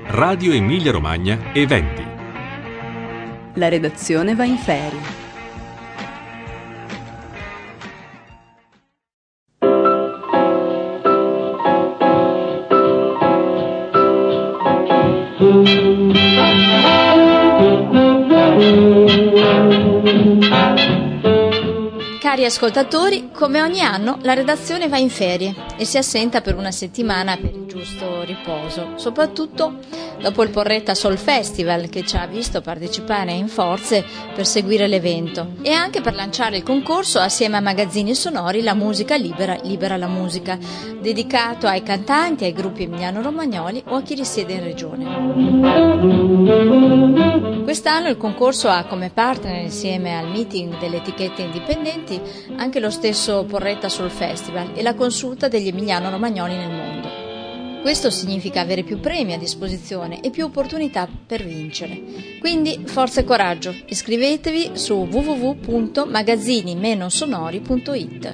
Radio Emilia Romagna Eventi. La redazione va in ferie. Cari ascoltatori, come ogni anno la redazione va in ferie e si assenta per una settimana per il giusto riposo, soprattutto dopo il Porretta Soul Festival che ci ha visto partecipare in forze per seguire l'evento e anche per lanciare il concorso assieme a Magazzini Sonori La Musica Libera, Libera la Musica, dedicato ai cantanti, ai gruppi emiliano-romagnoli o a chi risiede in regione. Quest'anno il concorso ha come partner, insieme al meeting delle etichette indipendenti, anche lo stesso Porretta Soul Festival e la consulta degli emiliano-romagnoli nel mondo. Questo significa avere più premi a disposizione e più opportunità per vincere. Quindi forza e coraggio, iscrivetevi su www.magazzini-sonori.it.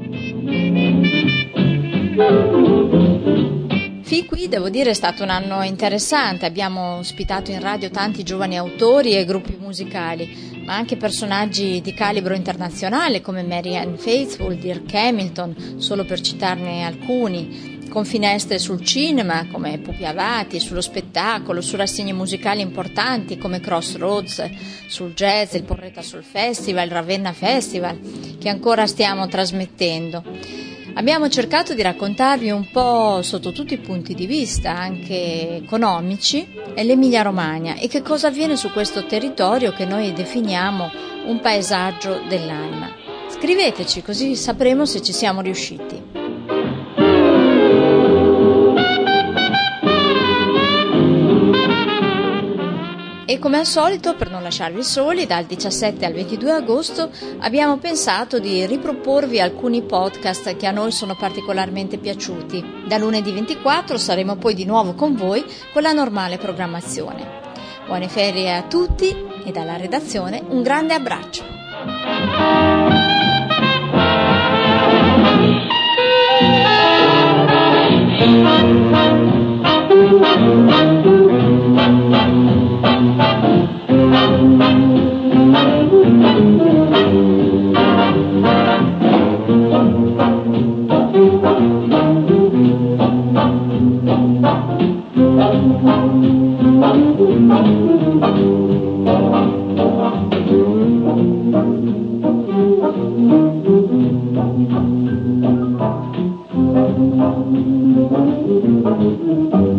Fin qui devo dire è stato un anno interessante, abbiamo ospitato in radio tanti giovani autori e gruppi musicali, ma anche personaggi di calibro internazionale come Marianne Faithfull, Dirk Hamilton, solo per citarne alcuni, con finestre sul cinema come Pupi Avati, sullo spettacolo, su rassegne musicali importanti come Crossroads, sul jazz, il Porretta Soul Festival, il Ravenna Festival, che ancora stiamo trasmettendo. Abbiamo cercato di raccontarvi un po' sotto tutti i punti di vista, anche economici, l'Emilia Romagna e che cosa avviene su questo territorio che noi definiamo un paesaggio dell'anima. Scriveteci così sapremo se ci siamo riusciti. E come al solito, per non lasciarvi soli, dal 17 al 22 agosto abbiamo pensato di riproporvi alcuni podcast che a noi sono particolarmente piaciuti. Da lunedì 24 saremo poi di nuovo con voi con la normale programmazione. Buone ferie a tutti e dalla redazione un grande abbraccio. Thank you.